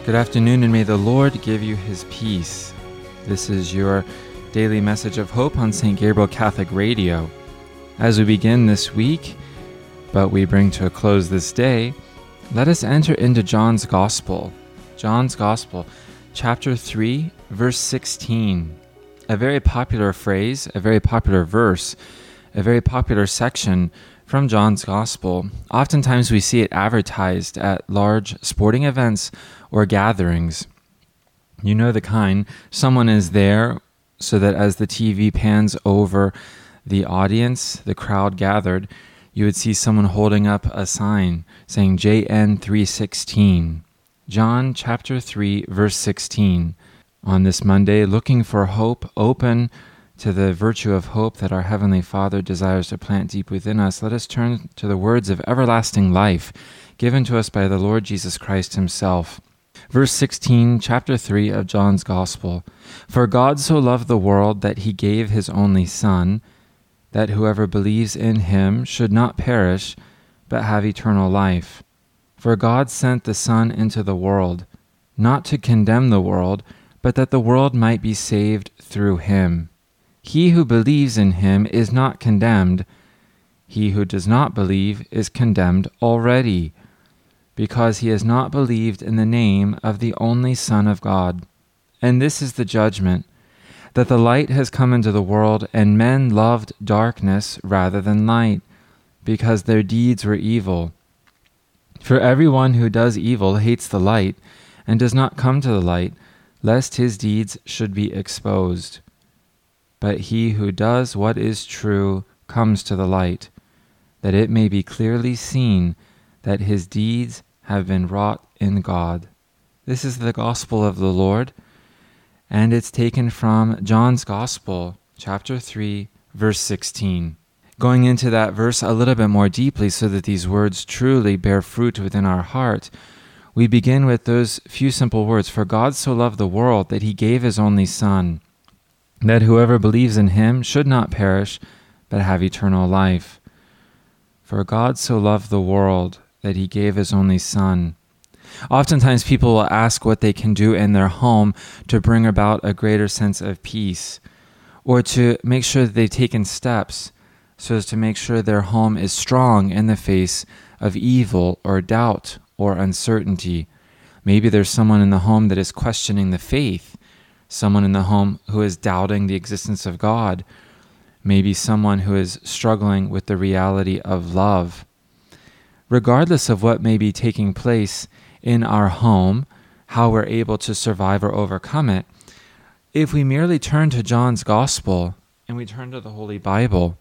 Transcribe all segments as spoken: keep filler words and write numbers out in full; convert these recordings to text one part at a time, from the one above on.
Good afternoon, and may the Lord give you his peace. This is your daily message of hope on Saint Gabriel Catholic Radio. As we begin this week, but we bring to a close this day, let us enter into John's Gospel. John's Gospel, chapter three, verse sixteen. A very popular phrase, a very popular verse, a very popular section from John's Gospel. Oftentimes we see it advertised at large sporting events or gatherings. You know the kind. Someone is there so that as the T V pans over the audience, the crowd gathered, you would see someone holding up a sign saying J N three sixteen. John chapter three, verse sixteen. On this Monday, looking for hope, open to the virtue of hope that our Heavenly Father desires to plant deep within us, let us turn to the words of everlasting life given to us by the Lord Jesus Christ himself. Verse sixteen, chapter three of John's Gospel. For God so loved the world that he gave his only Son, that whoever believes in him should not perish, but have eternal life. For God sent the Son into the world, not to condemn the world, but that the world might be saved through him. He who believes in him is not condemned. He who does not believe is condemned already, because he has not believed in the name of the only Son of God. And this is the judgment, that the light has come into the world, and men loved darkness rather than light, because their deeds were evil. For everyone who does evil hates the light, and does not come to the light, lest his deeds should be exposed. But he who does what is true comes to the light, that it may be clearly seen that his deeds have been wrought in God. This is the gospel of the Lord, and it's taken from John's Gospel, chapter three, verse sixteen. Going into that verse a little bit more deeply so that these words truly bear fruit within our heart, we begin with those few simple words, for God so loved the world that he gave his only Son, that whoever believes in him should not perish, but have eternal life. For God so loved the world that he gave his only Son. Oftentimes people will ask what they can do in their home to bring about a greater sense of peace, or to make sure that they've taken steps so as to make sure their home is strong in the face of evil or doubt or uncertainty. Maybe there's someone in the home that is questioning the faith, someone in the home who is doubting the existence of God, maybe someone who is struggling with the reality of love. Regardless of what may be taking place in our home, how we're able to survive or overcome it, if we merely turn to John's Gospel and we turn to the Holy Bible,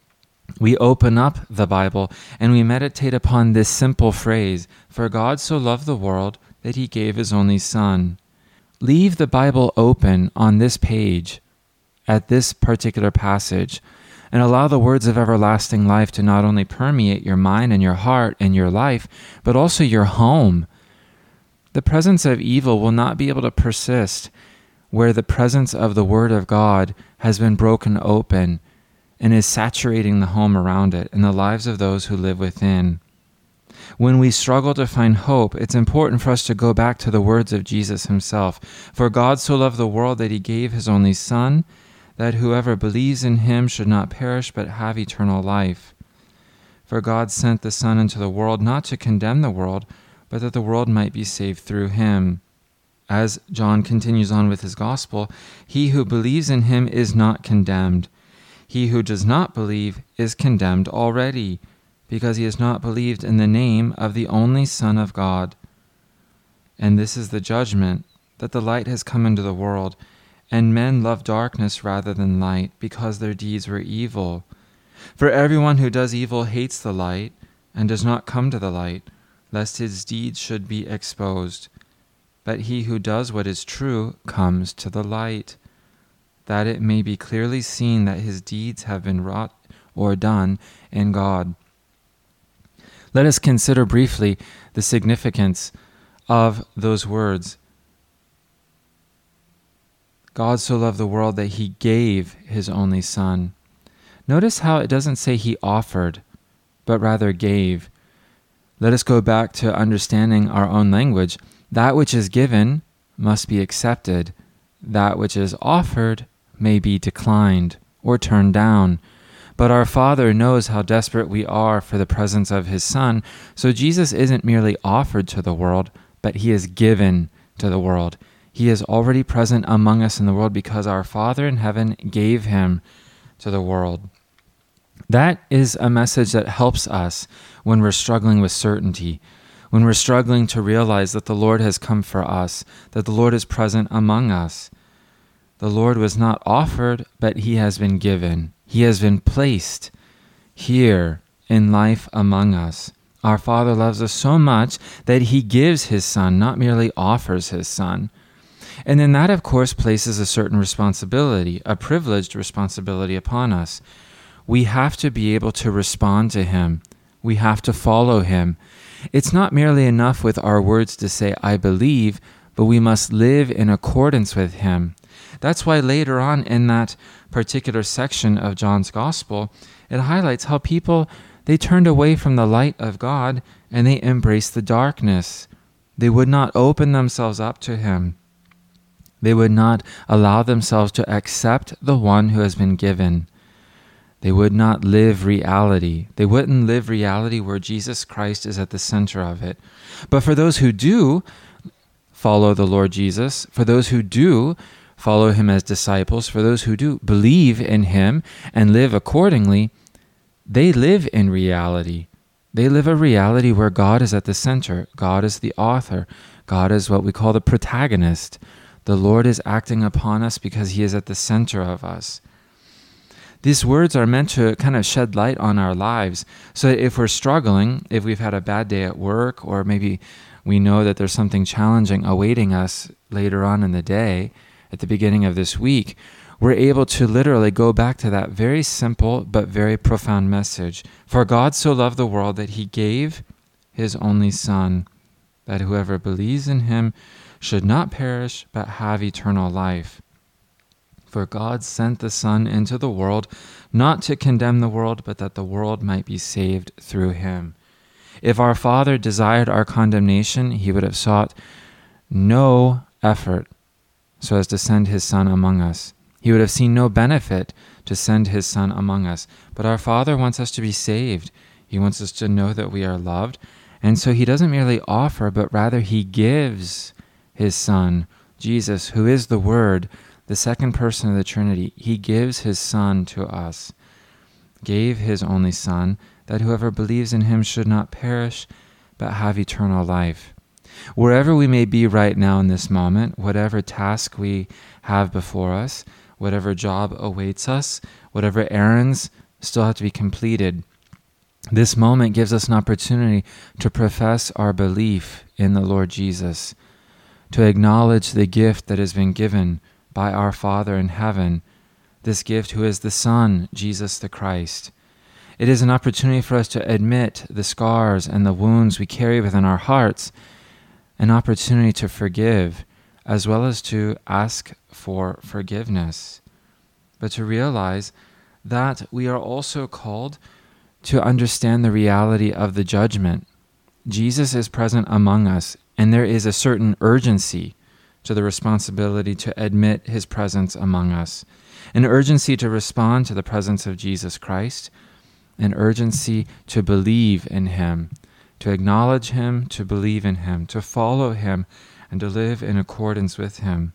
we open up the Bible and we meditate upon this simple phrase, for God so loved the world that he gave his only Son. Leave the Bible open on this page, at this particular passage, and allow the words of everlasting life to not only permeate your mind and your heart and your life, but also your home. The presence of evil will not be able to persist where the presence of the Word of God has been broken open and is saturating the home around it and the lives of those who live within. When we struggle to find hope, it's important for us to go back to the words of Jesus himself. For God so loved the world that he gave his only Son, that whoever believes in him should not perish but have eternal life. For God sent the Son into the world not to condemn the world, but that the world might be saved through him. As John continues on with his gospel, he who believes in him is not condemned. He who does not believe is condemned already, because he has not believed in the name of the only Son of God. And this is the judgment, that the light has come into the world, and men love darkness rather than light, because their deeds were evil. For everyone who does evil hates the light, and does not come to the light, lest his deeds should be exposed. But he who does what is true comes to the light, that it may be clearly seen that his deeds have been wrought or done in God. Let us consider briefly the significance of those words. God so loved the world that he gave his only Son. Notice how it doesn't say he offered, but rather gave. Let us go back to understanding our own language. That which is given must be accepted. That which is offered may be declined or turned down. But our Father knows how desperate we are for the presence of His Son, so Jesus isn't merely offered to the world, but He is given to the world. He is already present among us in the world because our Father in heaven gave Him to the world. That is a message that helps us when we're struggling with certainty, when we're struggling to realize that the Lord has come for us, that the Lord is present among us. The Lord was not offered, but He has been given. He has been placed here in life among us. Our Father loves us so much that He gives His Son, not merely offers His Son. And then that, of course, places a certain responsibility, a privileged responsibility upon us. We have to be able to respond to Him. We have to follow Him. It's not merely enough with our words to say, I believe, but we must live in accordance with Him. That's why later on in that particular section of John's Gospel, it highlights how people, they turned away from the light of God and they embraced the darkness. They would not open themselves up to Him. They would not allow themselves to accept the one who has been given. They would not live reality. They wouldn't live reality where Jesus Christ is at the center of it. But for those who do follow the Lord Jesus, for those who do follow Him as disciples, for those who do believe in Him and live accordingly, they live in reality. They live a reality where God is at the center. God is the author. God is what we call the protagonist. The Lord is acting upon us because He is at the center of us. These words are meant to kind of shed light on our lives so that if we're struggling, if we've had a bad day at work, or maybe we know that there's something challenging awaiting us later on in the day, at the beginning of this week, we're able to literally go back to that very simple but very profound message. For God so loved the world that He gave His only Son, that whoever believes in Him should not perish but have eternal life. For God sent the Son into the world, not to condemn the world, but that the world might be saved through Him. If our Father desired our condemnation, He would have sought no effort so as to send His Son among us. He would have seen no benefit to send His Son among us. But our Father wants us to be saved. He wants us to know that we are loved. And so He doesn't merely offer, but rather He gives His Son, Jesus, who is the Word, the second person of the Trinity. He gives His Son to us, gave His only Son, that whoever believes in Him should not perish, but have eternal life. Wherever we may be right now in this moment, whatever task we have before us, whatever job awaits us, whatever errands still have to be completed, this moment gives us an opportunity to profess our belief in the Lord Jesus, to acknowledge the gift that has been given by our Father in heaven, this gift who is the Son, Jesus the Christ. It is an opportunity for us to admit the scars and the wounds we carry within our hearts, an opportunity to forgive, as well as to ask for forgiveness, but to realize that we are also called to understand the reality of the judgment. Jesus is present among us, and there is a certain urgency to the responsibility to admit His presence among us, an urgency to respond to the presence of Jesus Christ, an urgency to believe in Him, to acknowledge Him, to believe in Him, to follow Him, and to live in accordance with Him.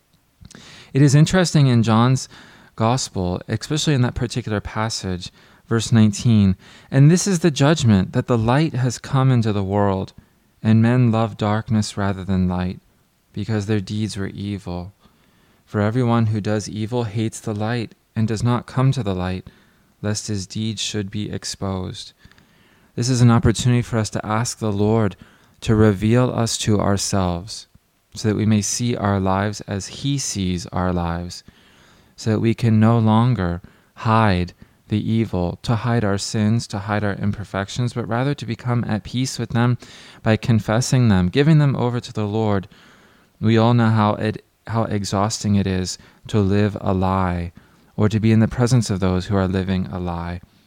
It is interesting in John's Gospel, especially in that particular passage, verse nineteen, and this is the judgment, that the light has come into the world, and men love darkness rather than light, because their deeds were evil. For everyone who does evil hates the light, and does not come to the light, lest his deeds should be exposed. This is an opportunity for us to ask the Lord to reveal us to ourselves, so that we may see our lives as He sees our lives, so that we can no longer hide the evil, to hide our sins, to hide our imperfections, but rather to become at peace with them by confessing them, giving them over to the Lord. We all know how it, how exhausting it is to live a lie, or to be in the presence of those who are living a lie.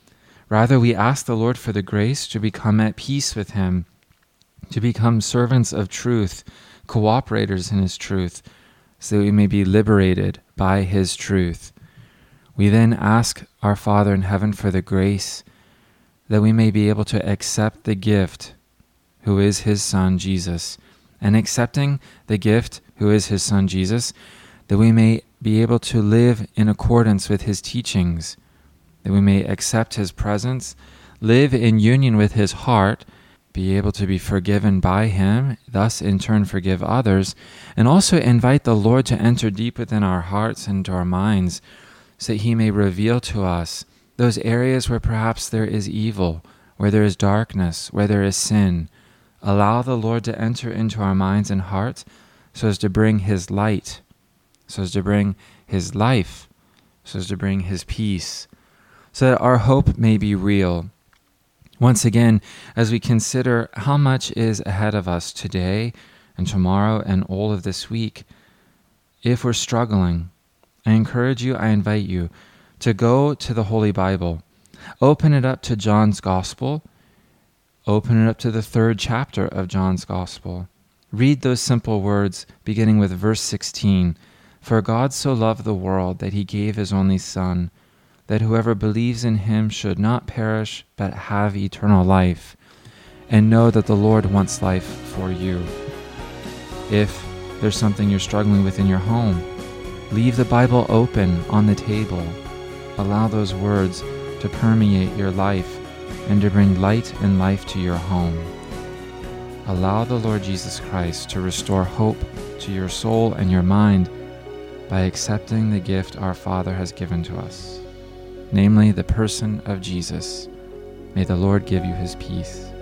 Rather, we ask the Lord for the grace to become at peace with him, to become servants of truth, cooperators in his truth, so that we may be liberated by his truth. We then ask our Father in heaven for the grace that we may be able to accept the gift, who is his Son, Jesus. And accepting the gift, who is his Son, Jesus, that we may be able to live in accordance with his teachings, that we may accept his presence, live in union with his heart, be able to be forgiven by him, thus in turn forgive others, and also invite the Lord to enter deep within our hearts and to our minds, so that he may reveal to us those areas where perhaps there is evil, where there is darkness, where there is sin. Allow the Lord to enter into our minds and hearts so as to bring his light, so as to bring his life, so as to bring his peace, so that our hope may be real. Once again, as we consider how much is ahead of us today and tomorrow and all of this week, if we're struggling, I encourage you, I invite you to go to the Holy Bible. Open it up to John's Gospel. Open it up to the third chapter of John's Gospel. Read those simple words beginning with verse sixteen. For God so loved the world that he gave his only Son, that whoever believes in him should not perish but have eternal life. And know that the Lord wants life for you. If there's something you're struggling with in your home, leave the Bible open on the table. Allow those words to permeate your life and to bring light and life to your home. Allow the Lord Jesus Christ to restore hope to your soul and your mind by accepting the gift our Father has given to us, namely the person of Jesus. May the Lord give you his peace.